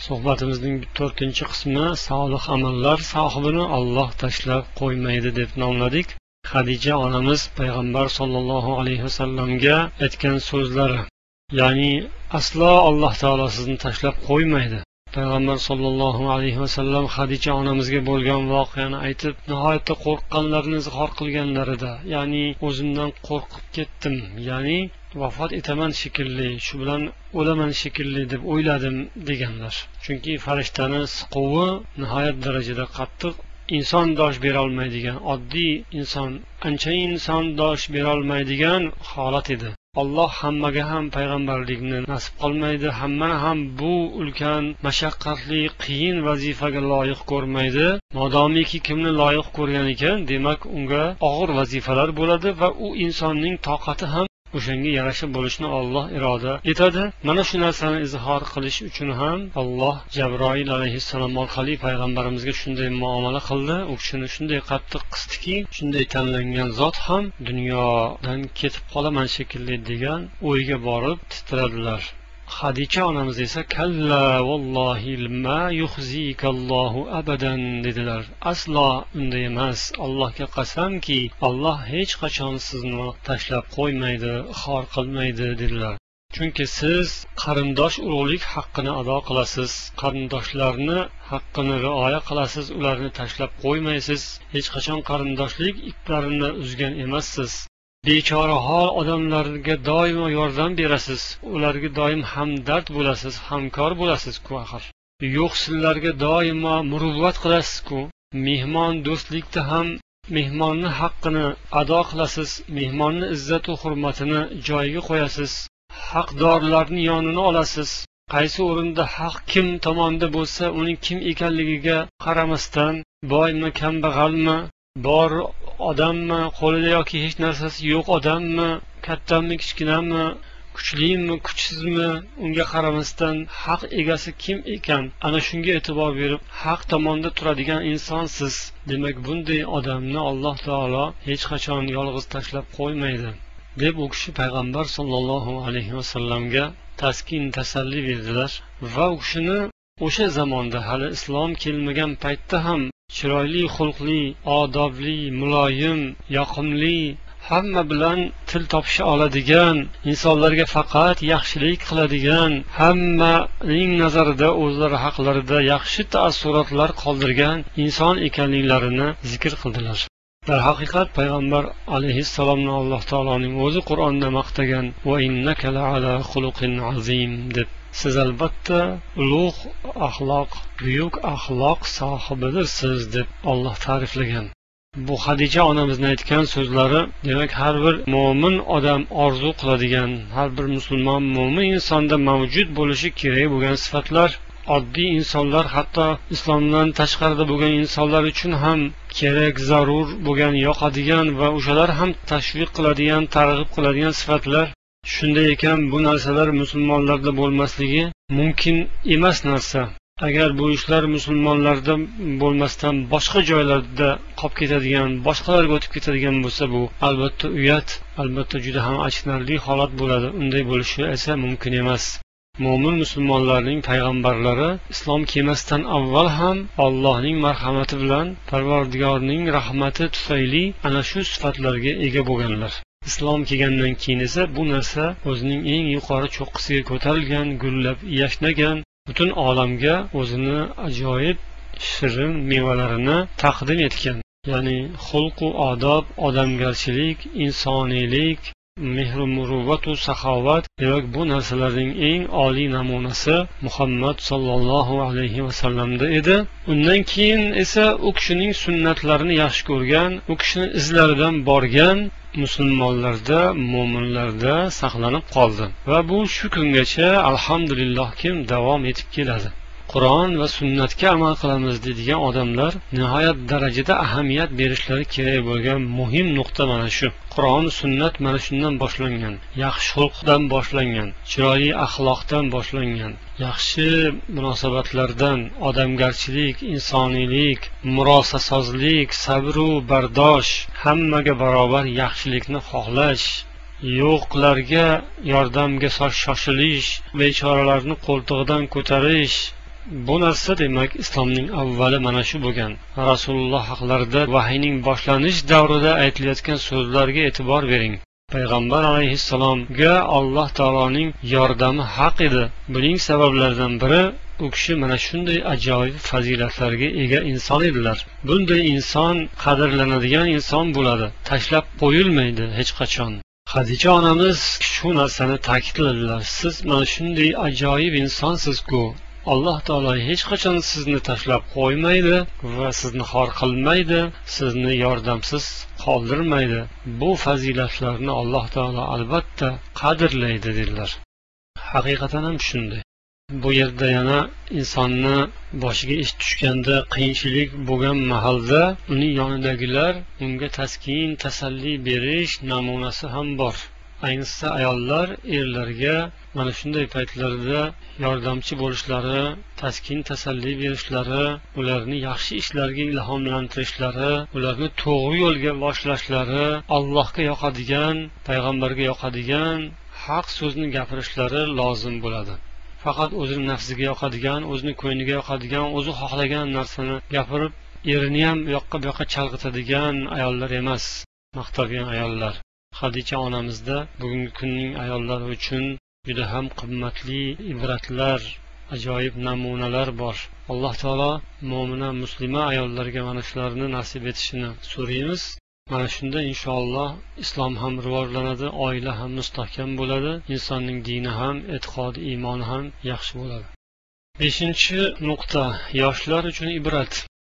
Suhbatimizning 4-qismi solih amallar sohibini Alloh tashlab qo'ymaydi deb nomladik. Xadija onamiz payg'ambar sollallohu alayhi vasallamga aytgan so'zlari, ya'ni aslo Alloh taolo sizni tashlab qo'ymaydi. Payg'ambar sollallohu alayhi vasallam Xadija onamizga bo'lgan voqeani aytib, nihoyatda qo'rqqanlarini izhor qilganlarida, ya'ni o'zimdan qo'rqib ketdim, ya'ni vafot etaman shekilli, shu bilan o'laman shekilli deb o'yladim deganlar. Chunki farishtani siquvi nihoyat darajada qattiq, inson dosh bera olmaydigan, oddiy inson anchayin inson dosh bera olmaydigan holat edi. Alloh hammaga ham payg'ambarlikni nasib qilmaydi, hammani ham bu ulkan mashaqqatli qiyin vazifaga loyiq ko'rmaydi. Modomiki kimni loyiq ko'rgan ekan, demak unga og'ir vazifalar bo'ladi va u insonning toqati ham o'shanga yarasha bo'lishni Alloh iroda etadi. Mana shu narsani izhor qilish uchun ham Alloh Jabroil alayhissalom orqali payg'ambarimizga shunday muomala qildi. U kishini shunday qattiq qisdiki, shunday tanlangan zot ham dunyodan ketib qolaman shekilli degan o'yga borib titradilar. Xadija onamiz esa kalla vallohi ma yuhzikallohu abadan dedilar. Aslo unday emas. Allohga qasamki, Alloh hech qachon sizni tashlab qo'ymaydi, xor qilmaydi dedilar. Chunki siz qarindosh urug'lik haqqini ado qilasiz, qarindoshlarni haqqini rioya qilasiz, ularni tashlab qo'ymaysiz. Hech qachon qarindoshlik iplarini uzgan emassiz. Bechora hol odamlarga doimo yordam berasiz, ularga doim hamdard bo'lasiz, hamkor bo'lasiz-ku axir. Yo'qsillarga doimo muruvvat qilasiz-ku. Mehmon do'stlikda ham mehmonni haqqini ado qilasiz, mehmonni izzat va hurmatini joyiga qo'yasiz, haqdorlarning yonini olasiz. Qaysi o'rinda haq kim tomonda bo'lsa, uning kim ekanligiga qaramasdan, boymi, kambag'almi, bor odammi, qo'lida yoki hech narsasi yo'q odammi, kattami, kichkinami, kuchlimi, kuchsizmi, unga qaramasdan haq egasi kim ekan, ana shunga e'tibor berib haq tomonda turadigan insonsiz. Demak, bunday odamni Alloh taolo hech qachon yolg'iz tashlab qo'ymaydi deb u kishi payg'ambar sollallohu alayhi vasallamga taskin, tasalli berdilar va u kishini o'sha zamonda hali islom kelmagan paytda ham chiroyli xulqli, odobli, muloyim, yoqimli, hamma bilan til topisha oladigan, insonlarga faqat yaxshilik qiladigan, hammaning nazarida o'zlari haqlarida yaxshi taassurotlar qoldirgan inson ekanliklarini zikr qildilar. Darhaqiqat payg'ambar alayhissalomni Alloh taoloning o'zi Qur'onda maqtagan va innaka la'ala xuluqin azim deb. Siz albatta ulug' axloq, buyuk axloq sohibidirsiz deb Alloh ta'riflagan. Bu Xadija onamizning aytgan so'zlari, demak har bir mo'min odam orzu qiladigan, har bir musulmon mo'min insonda mavjud bo'lishi kerak bo'lgan sifatlar. Oddiy insonlar, hatto islomdan tashqarida bo'lgan insonlar uchun ham kerak, zarur bo'lgan, yoqadigan va o'shalar ham tashviq qiladigan, targ'ib qiladigan sifatlar. Shunday ekan, bu narsalar musulmonlarda bo'lmasligi mumkin emas narsa. Agar bu ishlar musulmonlarda bo'lmasdan boshqa joylarda qolib ketadigan, boshqalarga o'tib ketadigan bo'lsa, bu albatta uyat, albatta juda ham achinarli holat bo'ladi. Unday bo'lishi esa mumkin emas. Mo'min musulmonlarning payg'ambarlari islom kelmasdan avval ham Allohning marhamati bilan, Parvardigorning rahmati tufayli ana shu sifatlarga ega bo'lganlar. Islom kelgandan keyin esa bu narsa o'zining eng yuqori cho'qqisiga ko'tarilgan, gullab yashnagan, butun olamga o'zini ajoyib shirin mevalarini taqdim etgan. Ya'ni xulq va odob, odamgarchilik, insoniylik, mehr, muruvvat va saxovat, demak bu narsalarning eng oliy namunasi Muhammad sallallohu alayhi vasallamda edi. Undan keyin esa u kishining sunnatlarini yaxshi ko'rgan, u kishining izlaridan borgan musulmonlarda, mo'minlarda saqlanib qoldi va bu shu kungacha alhamdulillohkim davom etib keladi. Qur'on va sunnatga amal qilamiz deydigan odamlar nihoyat darajada ahamiyat berishlari kerak bo'lgan muhim nuqta mana shu. Qur'on, sunnat mana shundan boshlangan, yaxshi xulqdan boshlangan, chiroyli axloqdan boshlangan, yaxshi munosabatlardan, odamgarchilik, insoniylik, murosasozlik, sabr va bardosh, hammaga barobar yaxshilikni xohlash, yo'qlarga yordamga shoshilish, bechoralarni qo'ltig'idan ko'tarish, bu narsa demak islomning avvali mana shu bo'lgan. Rasululloh haqlarida vahiyning boshlanish davrida aytilayotgan so'zlarga e'tibor bering. Payg'ambar alayhissalomga Alloh taoloning yordami haq edi. Buning sabablaridan biri u kishi mana shunday ajoyib fazilatlarga ega inson edilar. Bunday inson qadrlanadigan inson bo'ladi, tashlab qo'yilmaydi hech qachon. Xadija onamiz shu narsani ta'kidladilar. Siz mana shunday ajoyib insonsiz-ku. Alloh taolo hech qachon sizni tashlab qo'ymaydi va sizni xor qilmaydi, sizni yordamsiz qoldirmaydi. Bu fazilatlarni Alloh taolo albatta qadrlaydi dedilar. Haqiqatan ham shunday. Bu yerda yana insonni boshiga ish tushganda, qiyinchilik bo'lgan mahalda uning yonidagilar unga taskin, tasalli berish namunasi ham bor. Ayniqsa ayollar erlarga mana shunday paytlarda yordamchi bo'lishlari, taskin, tasalli berishlari, ularni yaxshi ishlarga ilhomlantirishlari, ularni to'g'ri yo'lga boshlashlari, Allohga yoqadigan, payg'ambarga yoqadigan haq so'zni gapirishlari lozim bo'ladi. Faqat o'zining nafsiga yoqadigan, o'zining ko'ngliga yoqadigan, o'zi xohlagan narsani gapirib, erini ham bu yoqqa chalg'itadigan ayollar emas, maqtagan ayollar. Xadija onamizda bugungi kunning ayollari uchun juda ham qimmatli ibratlar, ajoyib namunalar bor. Alloh taolo mo'mina, muslima ayollarga mana shularni nasib etishini so'raymiz. Mana shunda inshaalloh islom ham rivojlanadi, oila ham mustahkam bo'ladi, insonning dini ham, e'tiqodi, iymoni ham yaxshi bo'ladi. 5-nuqta, yoshlar uchun ibrat.